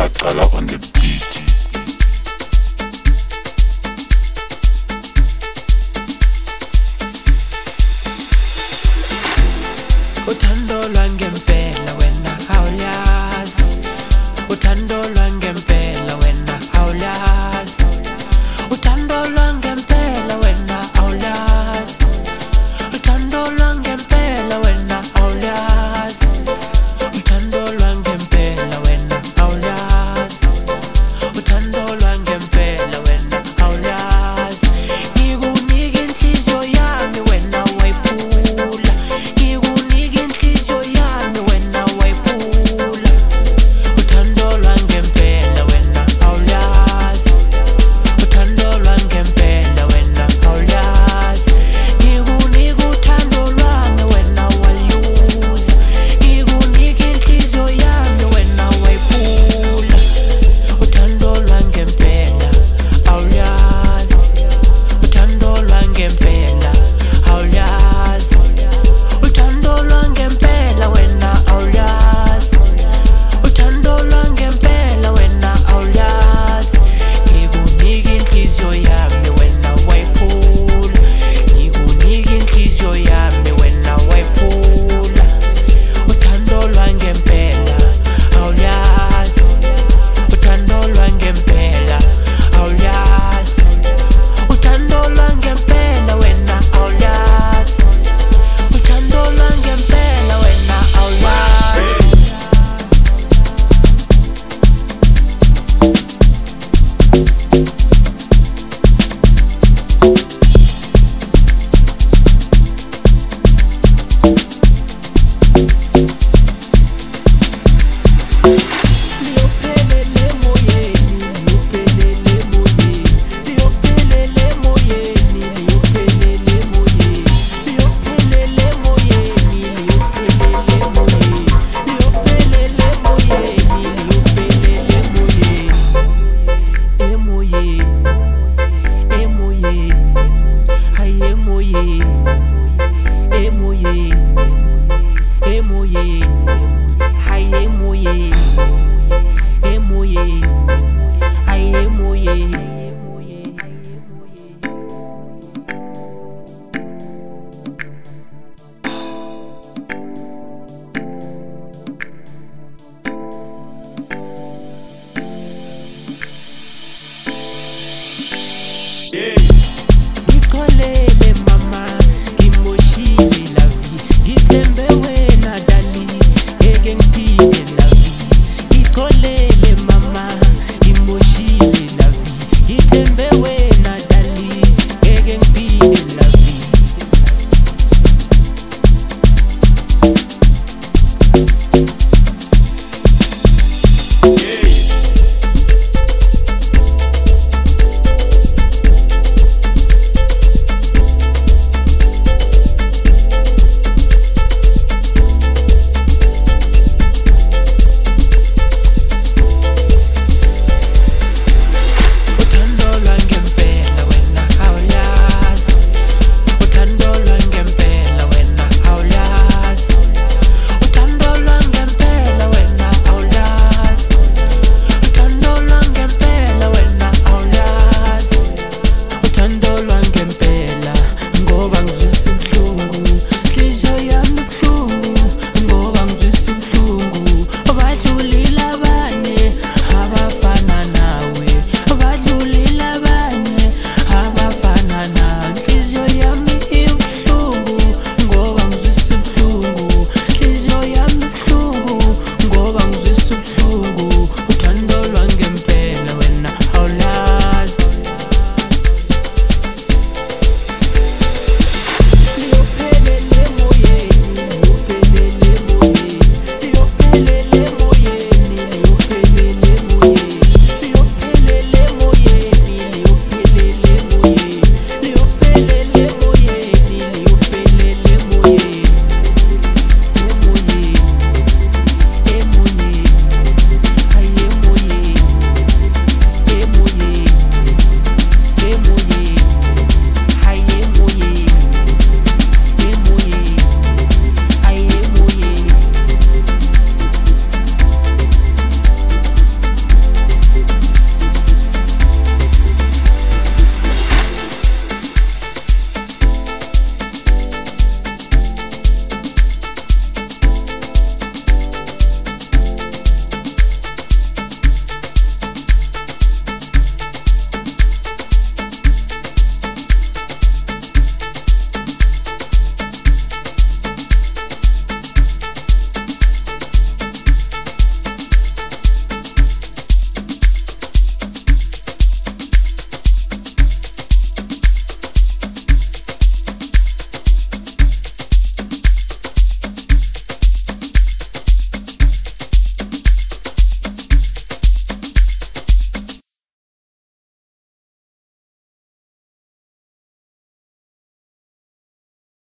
Matsala on the beat. Uthando lwangempela wena awuyazi, uthando lwangempela wena awuyazi, uthando lwangempela wena awuyazi, uthando lwangempela wena awuyazi, uthando lwangempela wena awuyazi, uthando lwangempela wena awuyazi. Ngikunika inhliziyo yami wena wayiphula, ngikunika inhliziyo yami wena wayiphula, uthando lwangempela wena awuyazi, uthando lwangempela wena awuyazi. Ngikunika uthando lwami wena waliyuza, ngikunika inhliziyo yami wena wayiphula, uthando lwangempela awuyazi, uthando lwangempela awuyazi, uthando lwangempela wena awuyazi, uthando lwangempela wena awuyazi. Ngikunika inhliziyo yami wena wayiphula, ngikunika inhliziyo yami wena wayiphula, uthando lwangempela awuyazi, uthando lwangempela awuyazi, uthando lwangempela wena awuyazi, uthando lwangempela wena awuyazi. Liyophelele moyeni, liyophelele moyeni, liyophelele moyeni, liyophelele moyeni, liyophelele moyeni, liyophelele moyeni, liyophelele moyeni, liyophelele moyeni, emoyeni, emoyeni, hayi emoyeni, emoyeni, emoyeni, hayi emoyeni, emoyeni, hayi emoyeni. Ngixolele mama.